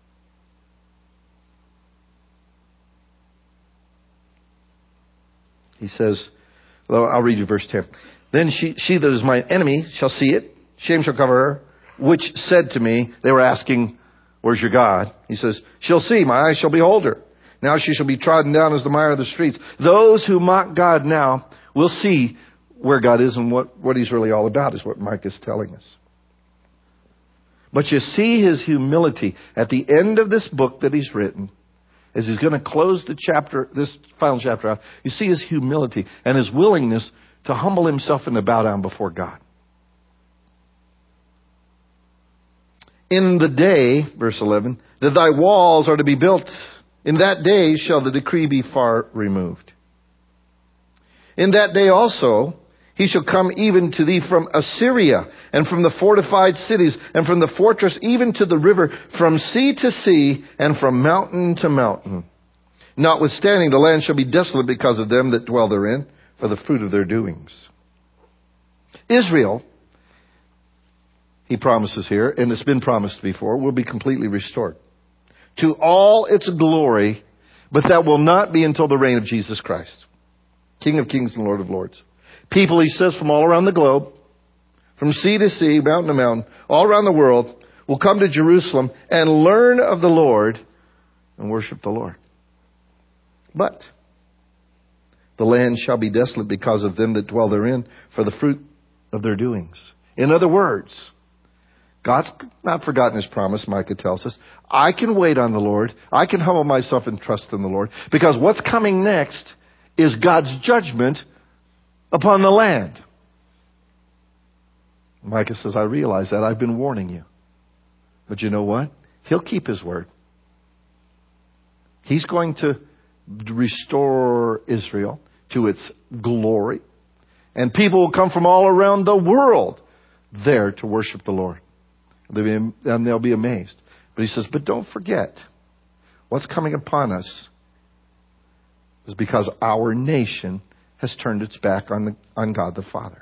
He says, well, I'll read you verse ten. Then she, she that is my enemy shall see it. Shame shall cover her, which said to me, they were asking, where's your God? He says, she'll see, my eyes shall behold her. Now she shall be trodden down as the mire of the streets. Those who mock God now will see where God is and what, what he's really all about, is what Micah is telling us. But you see his humility at the end of this book that he's written, as he's going to close the chapter, this final chapter out. You see his humility and his willingness to humble himself and to bow down before God. In the day, verse eleven, that thy walls are to be built, in that day shall the decree be far removed. In that day also he shall come even to thee from Assyria, and from the fortified cities, and from the fortress even to the river, from sea to sea, and from mountain to mountain. Notwithstanding, the land shall be desolate because of them that dwell therein, for the fruit of their doings. Israel, he promises here, and it's been promised before, will be completely restored to all its glory, but that will not be until the reign of Jesus Christ, King of kings and Lord of lords. People, he says, from all around the globe, from sea to sea, mountain to mountain, all around the world, will come to Jerusalem and learn of the Lord and worship the Lord. But the land shall be desolate because of them that dwell therein, for the fruit of their doings. In other words, God's not forgotten his promise, Micah tells us. I can wait on the Lord. I can humble myself and trust in the Lord, because what's coming next is God's judgment upon the land. Micah says, I realize that. I've been warning you. But you know what? He'll keep his word. He's going to restore Israel to its glory. And people will come from all around the world there to worship the Lord. And they'll be amazed. But he says, but don't forget, what's coming upon us is because our nation has turned its back on, the, on God the Father.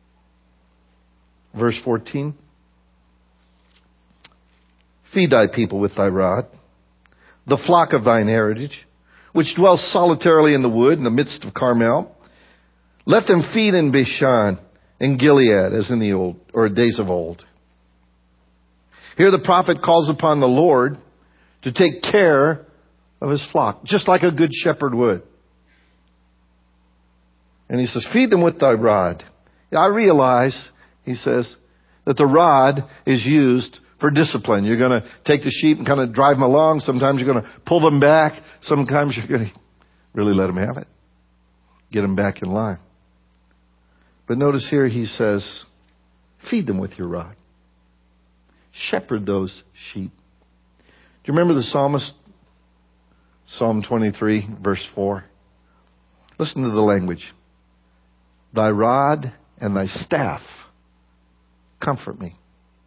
Verse fourteen. Feed thy people with thy rod, the flock of thine heritage, which dwells solitarily in the wood in the midst of Carmel. Let them feed in Bashan and Gilead as in the old or days of old. Here the prophet calls upon the Lord to take care of his flock, just like a good shepherd would. And he says, feed them with thy rod. I realize, he says, that the rod is used for discipline. You're going to take the sheep and kind of drive them along. Sometimes you're going to pull them back. Sometimes you're going to really let them have it. Get them back in line. But notice here he says, feed them with your rod. Shepherd those sheep. Do you remember the psalmist? Psalm twenty-three, verse four. Listen to the language. Thy rod and thy staff comfort me.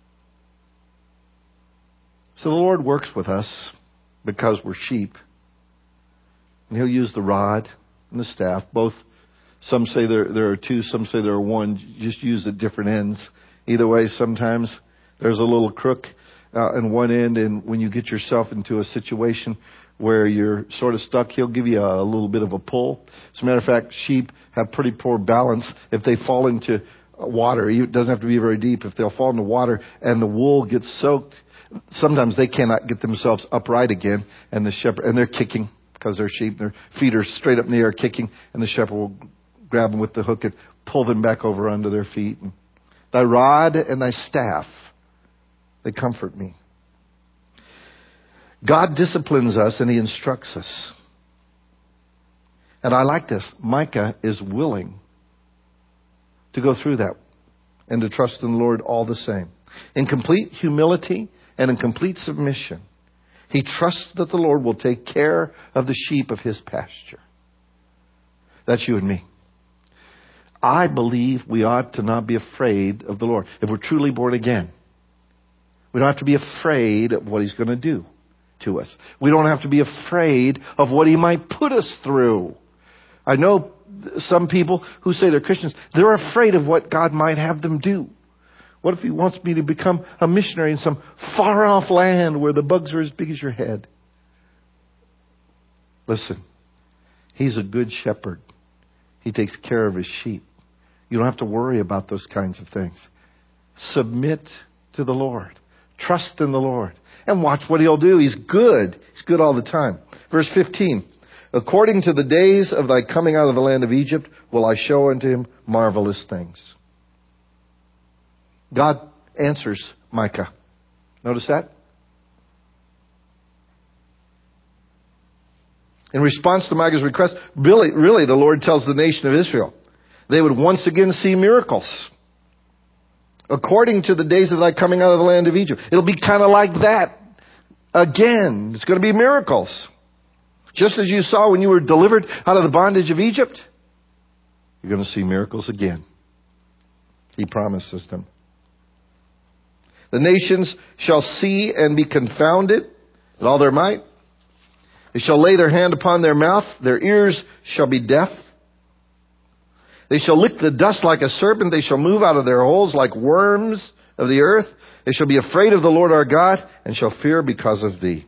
So the Lord works with us because we're sheep. And he'll use the rod and the staff. Both, some say there, there are two, some say there are one. Just use at different ends. Either way, sometimes there's a little crook uh, in one end, and when you get yourself into a situation where you're sort of stuck, He'll give you a little bit of a pull. As a matter of fact, sheep have pretty poor balance. If they fall into water, it doesn't have to be very deep. If they'll fall into water and the wool gets soaked, sometimes they cannot get themselves upright again, and the shepherd, and they're kicking because they're sheep. Their feet are straight up in the air kicking, and the shepherd will grab them with the hook and pull them back over under their feet. And thy rod and thy staff, they comfort me. God disciplines us and He instructs us. And I like this. Micah is willing to go through that and to trust in the Lord all the same. In complete humility and in complete submission, he trusts that the Lord will take care of the sheep of His pasture. That's you and me. I believe we ought to not be afraid of the Lord. If we're truly born again, we don't have to be afraid of what He's going to do to us. We don't have to be afraid of what He might put us through. I know some people who say they're Christians, they're afraid of what God might have them do. What if He wants me to become a missionary in some far-off land where the bugs are as big as your head? Listen, He's a good shepherd. He takes care of His sheep. You don't have to worry about those kinds of things. Submit to the Lord. Trust in the Lord. And watch what He'll do. He's good. He's good all the time. Verse fifteen. According to the days of thy coming out of the land of Egypt, will I show unto him marvelous things. God answers Micah. Notice that? In response to Micah's request, really, really the Lord tells the nation of Israel they would once again see miracles. According to the days of thy coming out of the land of Egypt. It'll be kind of like that again. It's going to be miracles. Just as you saw when you were delivered out of the bondage of Egypt, you're going to see miracles again. He promises them. The nations shall see and be confounded in all their might. They shall lay their hand upon their mouth. Their ears shall be deaf. They shall lick the dust like a serpent. They shall move out of their holes like worms of the earth. They shall be afraid of the Lord our God and shall fear because of thee.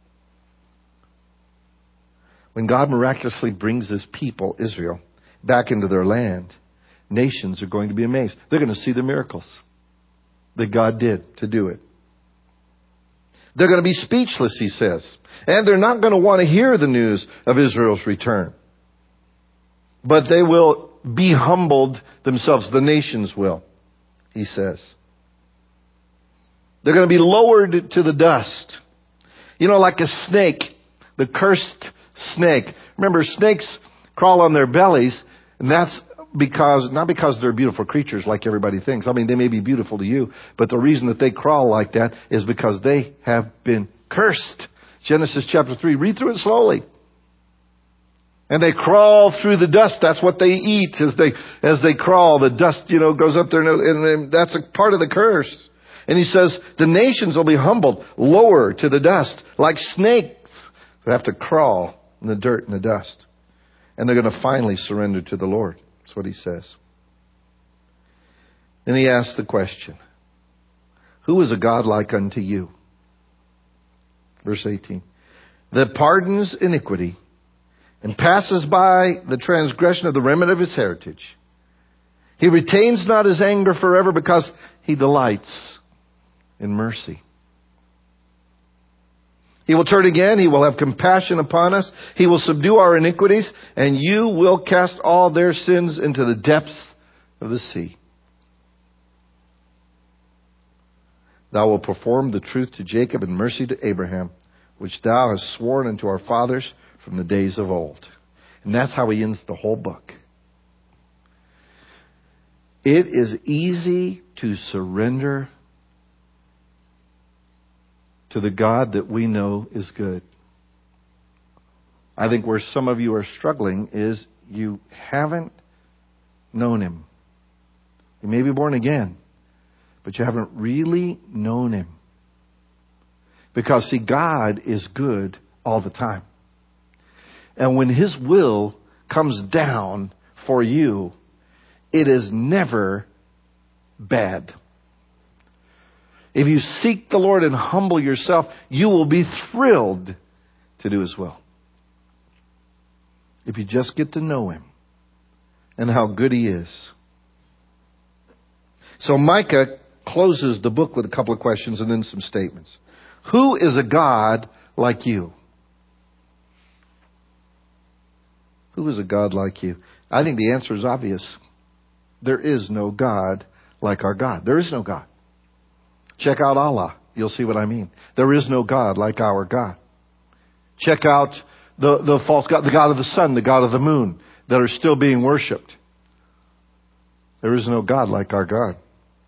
When God miraculously brings His people, Israel, back into their land, nations are going to be amazed. They're going to see the miracles that God did to do it. They're going to be speechless, he says. And they're not going to want to hear the news of Israel's return. But they will be humbled themselves. The nations will, he says. They're going to be lowered to the dust. You know, like a snake, the cursed snake. Remember, snakes crawl on their bellies, and that's because, not because they're beautiful creatures like everybody thinks. I mean, they may be beautiful to you, but the reason that they crawl like that is because they have been cursed. Genesis chapter three, read through it slowly. And they crawl through the dust. That's what they eat as they, as they crawl. The dust, you know, goes up there, and, and that's a part of the curse. And he says, the nations will be humbled, lower to the dust, like snakes. They have to crawl in the dirt and the dust. And they're going to finally surrender to the Lord. That's what he says. Then he asks the question, who is a God like unto you? Verse eighteen. That pardons iniquity and passes by the transgression of the remnant of his heritage. He retains not his anger forever because he delights in mercy. He will turn again. He will have compassion upon us. He will subdue our iniquities, and you will cast all their sins into the depths of the sea. Thou wilt perform the truth to Jacob and mercy to Abraham, which thou hast sworn unto our fathers from the days of old. And that's how he ends the whole book. It is easy to surrender to the God that we know is good. I think where some of you are struggling is you haven't known Him. You may be born again, but you haven't really known Him. Because, see, God is good all the time. And when His will comes down for you, it is never bad. If you seek the Lord and humble yourself, you will be thrilled to do His will. If you just get to know Him and how good He is. So Micah closes the book with a couple of questions and then some statements. Who is a God like you? Who is a God like you? I think the answer is obvious. There is no God like our God. There is no God. Check out Allah. You'll see what I mean. There is no God like our God. Check out the, the false God, the God of the sun, the God of the moon, that are still being worshipped. There is no God like our God.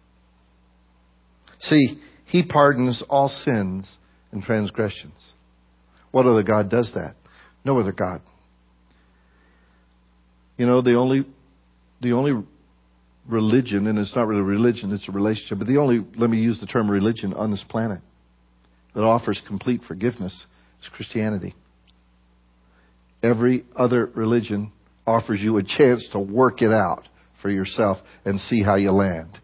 See, He pardons all sins and transgressions. What other God does that? No other God. You know, the only, the only religion, and it's not really religion, it's a relationship, but the only, let me use the term religion on this planet that offers complete forgiveness is Christianity. Every other religion offers you a chance to work it out for yourself and see how you land.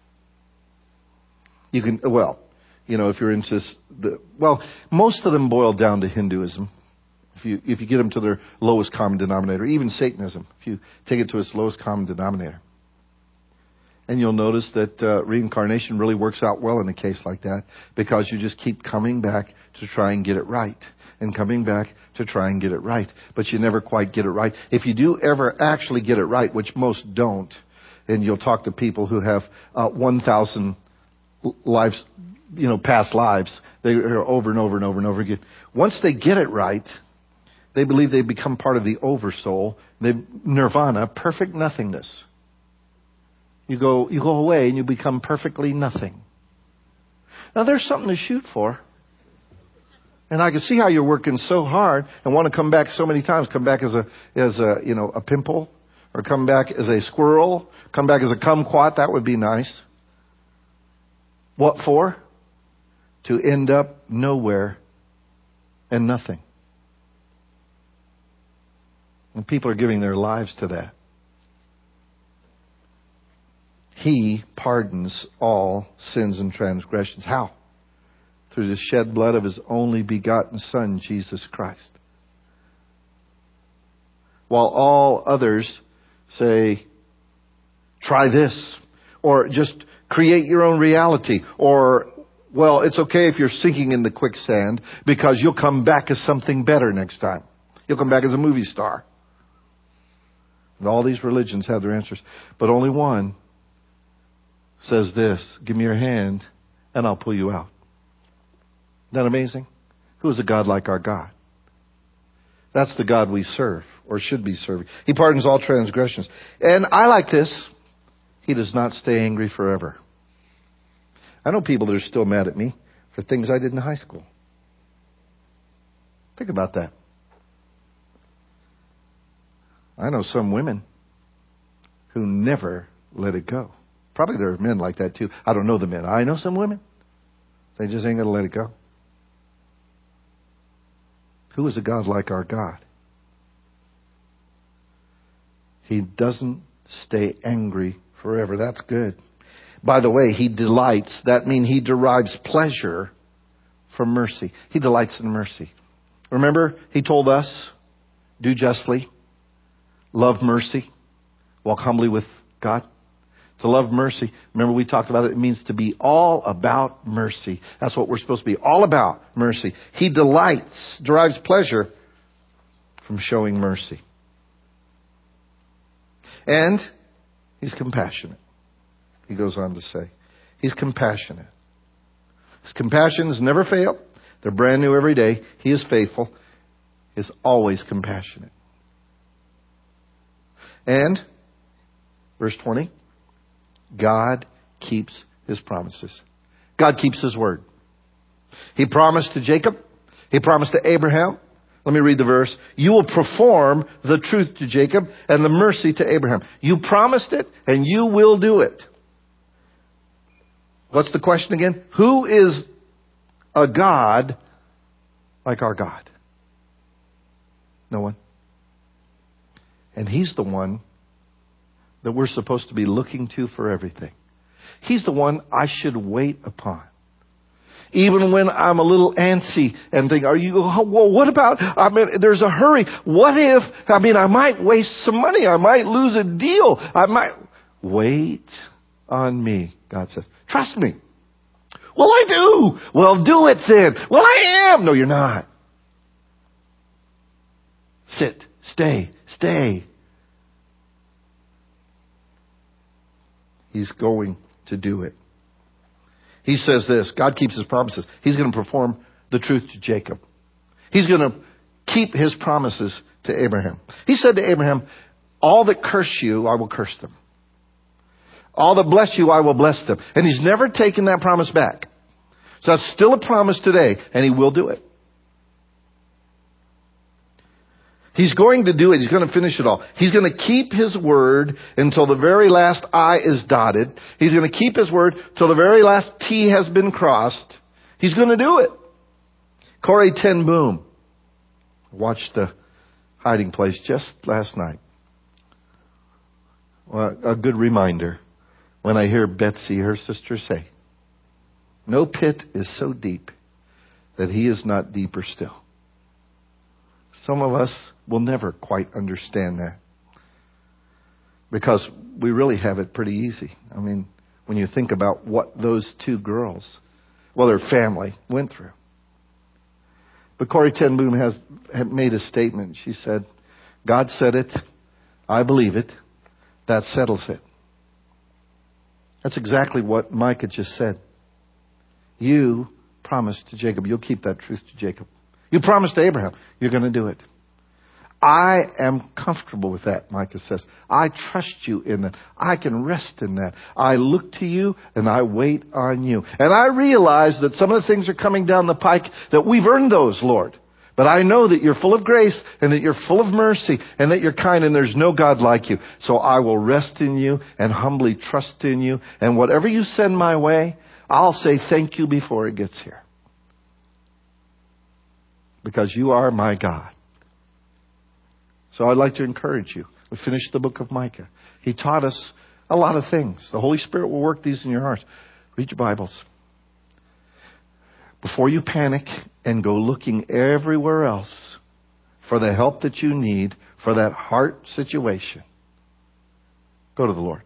You can, well, you know, if you're into the, well, most of them boil down to Hinduism. If you, if you get them to their lowest common denominator, even Satanism, if you take it to its lowest common denominator. And you'll notice that uh, reincarnation really works out well in a case like that, because you just keep coming back to try and get it right. And coming back to try and get it right. But you never quite get it right. If you do ever actually get it right, which most don't, and you'll talk to people who have uh, one thousand lives, you know, past lives, they are over and over and over and over again. Once they get it right, they believe they become part of the oversoul, they nirvana, perfect nothingness. You go, you go away and you become perfectly nothing. Now there's something to shoot for. And I can see how you're working so hard and want to come back so many times. Come back as a, as a, you know, a pimple, or come back as a squirrel, come back as a kumquat. That would be nice. What for? To end up nowhere and nothing. And people are giving their lives to that. He pardons all sins and transgressions. How? Through the shed blood of His only begotten Son, Jesus Christ. While all others say, try this, or just create your own reality, or, well, it's okay if you're sinking in the quicksand because you'll come back as something better next time. You'll come back as a movie star. And all these religions have their answers. But only one says this: give me your hand and I'll pull you out. Isn't that amazing? Who is a God like our God? That's the God we serve, or should be serving. He pardons all transgressions. And I like this. He does not stay angry forever. I know people that are still mad at me for things I did in high school. Think about that. I know some women who never let it go. Probably there are men like that too. I don't know the men. I know some women. They just ain't going to let it go. Who is a God like our God? He doesn't stay angry forever. That's good. By the way, He delights. That means He derives pleasure from mercy. He delights in mercy. Remember, He told us, do justly, love mercy, walk humbly with God. To love mercy, remember we talked about it, it means to be all about mercy. That's what we're supposed to be, all about mercy. He delights, derives pleasure from showing mercy. And He's compassionate. He goes on to say, He's compassionate. His compassions never fail. They're brand new every day. He is faithful. He is always compassionate. And, verse twenty, God keeps His promises. God keeps His word. He promised to Jacob. He promised to Abraham. Let me read the verse. You will perform the truth to Jacob and the mercy to Abraham. You promised it and you will do it. What's the question again? Who is a God like our God? No one. And He's the one that we're supposed to be looking to for everything. He's the one I should wait upon. Even when I'm a little antsy and think, are you, well, what about, I mean, there's a hurry. What if, I mean, I might waste some money. I might lose a deal. I might, wait on me, God says. Trust me. Well, I do. Well, do it then. Well, I am. No, you're not. Sit, stay, stay. He's going to do it. He says this, God keeps His promises. He's going to perform the truth to Jacob. He's going to keep His promises to Abraham. He said to Abraham, all that curse you, I will curse them. All that bless you, I will bless them. And He's never taken that promise back. So that's still a promise today, and He will do it. He's going to do it. He's going to finish it all. He's going to keep His word until the very last I is dotted. He's going to keep His word till the very last T has been crossed. He's going to do it. Corrie ten Boom watched The Hiding Place just last night. Well, a good reminder when I hear Betsy, her sister, say, no pit is so deep that He is not deeper still. Some of us will never quite understand that because we really have it pretty easy. I mean, when you think about what those two girls, well, their family went through. But Corrie ten Boom has had made a statement. She said, God said it. I believe it. That settles it. That's exactly what Micah just said. You promised to Jacob. You'll keep that truth to Jacob. You promised to Abraham. You're going to do it. I am comfortable with that, Micah says. I trust you in that. I can rest in that. I look to you and I wait on you. And I realize that some of the things are coming down the pike that we've earned those, Lord. But I know that you're full of grace and that you're full of mercy and that you're kind and there's no God like you. So I will rest in you and humbly trust in you. And whatever you send my way, I'll say thank you before it gets here. Because you are my God. So I'd like to encourage you. We finished the book of Micah. He taught us a lot of things. The Holy Spirit will work these in your hearts. Read your Bibles. Before you panic and go looking everywhere else for the help that you need for that heart situation, go to the Lord.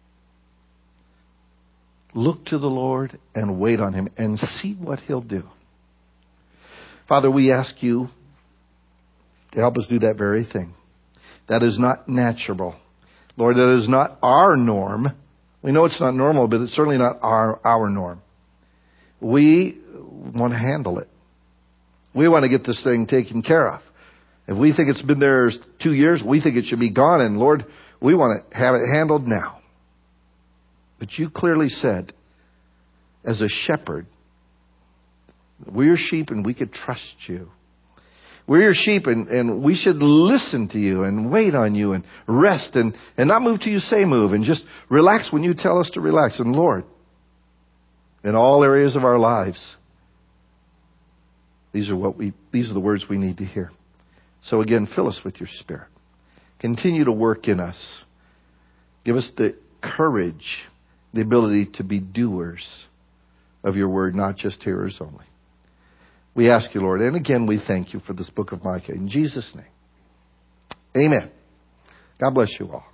Look to the Lord and wait on Him and see what He'll do. Father, we ask you to help us do that very thing. That is not natural. Lord, that is not our norm. We know it's not normal, but it's certainly not our, our norm. We want to handle it. We want to get this thing taken care of. If we think it's been there two years, we think it should be gone. And Lord, we want to have it handled now. But you clearly said, as a shepherd, we're your sheep and we could trust you. We're your sheep and, and we should listen to you and wait on you and rest and, and not move till you say move and just relax when you tell us to relax. And Lord, in all areas of our lives, these are what we these are the words we need to hear. So again, fill us with your Spirit. Continue to work in us. Give us the courage, the ability to be doers of your word, not just hearers only. We ask you, Lord, and again, we thank you for this book of Micah. In Jesus' name, amen. God bless you all.